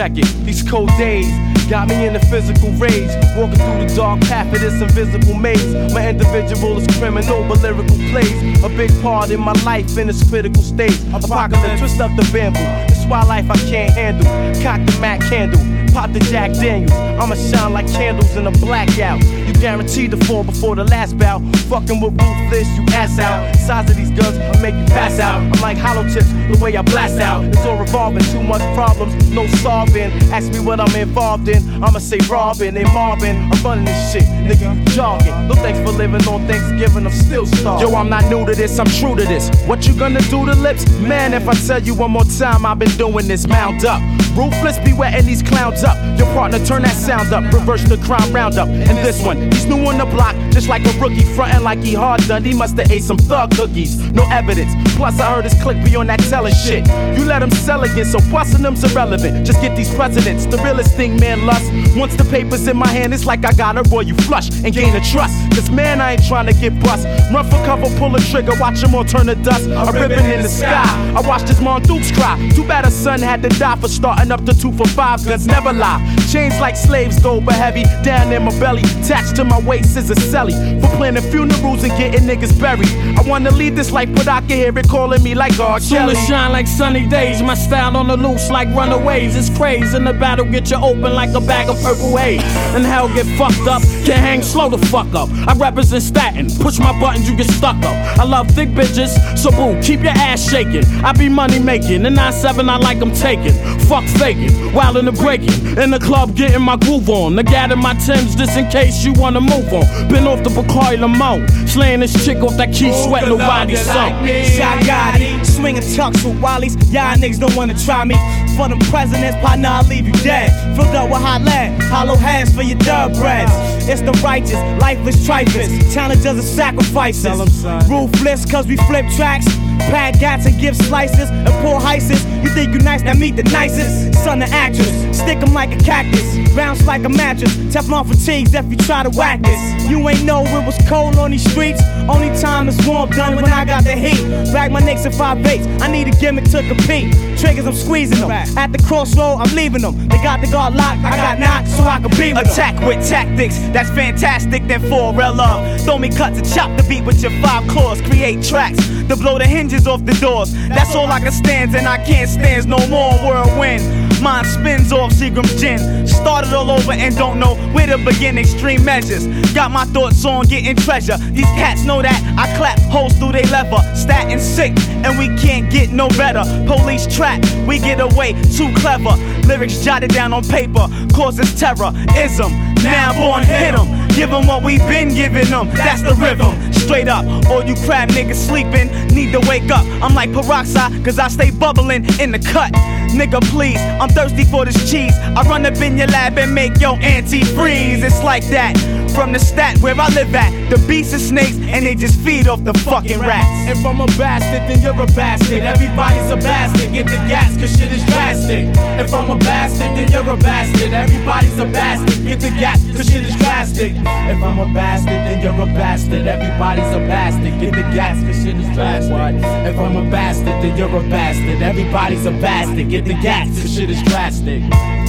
check it. These cold days got me in a physical rage, walking through the dark path of this invisible maze. My individual is criminal, but lyrical plays a big part in my life in this critical stage. Apocalypse, twist up the bamboo. This wild life I can't handle. Cock the Mac candle, pop the Jack Daniels. I'ma shine like candles in a blackout. You guaranteed to fall before the last bout. Fucking with ruthless, you ass out. Size of these guns, I make you pass out. I'm like hollow tips, the way I blast out. It's all revolving, too much problems, no solving. Ask me what I'm involved in, I'ma say robbing and mobbing. I'm running this shit, nigga, you jogging. No thanks for living on Thanksgiving, I'm still starving. Yo, I'm not new to this, I'm true to this. What you gonna do to lips? Man, if I tell you one more time, I've been doing this, mount up. Ruthless, be wetting these clowns up. Your partner, turn that sound up. Reverse the crime roundup. And this one, he's new on the block, just like a rookie. Frontin' like he hard done. He musta ate some thug cookies. No evidence. Plus, I heard his click be on that telling shit. You let him sell again, so bustin' them's irrelevant. Just get these precedents. The realest thing, man, lust. Once the paper's in my hand, it's like I got a royal flush and gain a trust. Cause man, I ain't trying to get bust. Run for cover, pull a trigger, watch them all turn to dust. A ribbon in the sky. I watched his mom Dukes cry. Too bad her son had to die for starting up the 2 for 5 guns, never lie. Chains like slaves go, but heavy down in my belly. Attached to my waist is a celly for planning funerals and getting niggas buried. I wanna lead this life, but I can hear it calling me like R. Kelly. Soon shine like sunny days. My style on the loose like runaways. It's crazy in the battle, get you open like a bag of purple haze. And hell get fucked up, can't hang slow the fuck up. I represent Staten, push my buttons, you get stuck up. I love thick bitches, so boo, keep your ass shaking. I be money making, and 9-7 I like them taking. Fuck faking. While in the breaking, in the club getting my groove on. The gat in my Timbs just in case you wanna move on. Been off the Bacardi Limon, slaying this chick off that Keith Sweat, nobody's song. Shot Gotti, swinging tucks with Wallies. Y'all niggas don't wanna try me. For them presidents, partner, I'll leave you dead. Filled up with hot lead, hollow hands for your thoroughbreds. It's the righteous, lifeless trifles. Talent doesn't sacrifices. Ruthless, cause we flip tracks. Pad gats and give slices and pour heises. You think you nice, now meet the nicest. Son of actress, stick 'em like a cactus. Bounce like a mattress, Teflon fatigues if you try to whack this. You ain't know it was cold on these streets. Only time it's warm done when I got the heat. Bag my nicks in 5/8, I need a gimmick to compete. Triggers, I'm squeezing them. At the crossroad, I'm leaving them. They got the guard locked, I got knocked so I can be with Attack them. with tactics, that's fantastic, then for real love. Throw me cuts and chop the beat with your 5 claws. Create tracks to blow the hinges off the doors. That's all I can stand, and I can't stand no more whirlwind. Mine spins off Seagram's gin. Started all over and don't know where to begin. Extreme measures. Got my thoughts on getting treasure. These cats know that I clap holes through they leather. Statin sick, and we can't get no better. Police trap, we get away too clever. Lyrics jotted down on paper causes terror. Ism, now born hit 'em. Give 'em what we've been giving them. That's the rhythm. Straight up, all you crab niggas sleeping need to wake up. I'm like peroxide, cause I stay bubbling in the cut. Nigga, please, I'm thirsty for this cheese. I run up in your lab and make your antifreeze. It's like that. From the stat where I live at, the beasts are snakes and they just feed off the fucking rats. If I'm a bastard, then you're a bastard. Everybody's a bastard. Get the gas, cause shit is drastic. If I'm a bastard, then you're a bastard. Everybody's a bastard. Get the gas, cause shit is drastic. If I'm a bastard, then you're a bastard. Everybody's a bastard. Get the gas, cause shit is drastic. If I'm a bastard, then you're a bastard. Everybody's a bastard. Get the gas, cause shit is drastic.